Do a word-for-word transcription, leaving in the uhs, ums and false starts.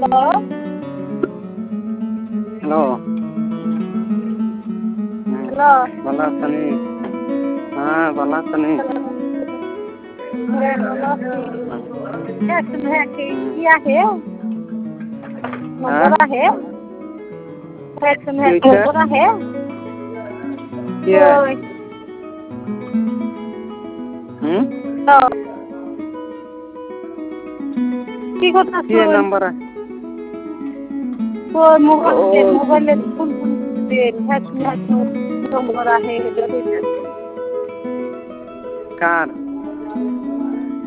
Hello hello ভালো আছেন? হ্যাঁ ভালো আছেন? क्या है হ্যাঁ नंबर है वैक्सीन है ठीक है। नंबर है কি হয়? হুম तो কি কথা কি নাম্বার? तो मोबाइल ও से मोबाइल में फोन फोन से है नंबर है কার?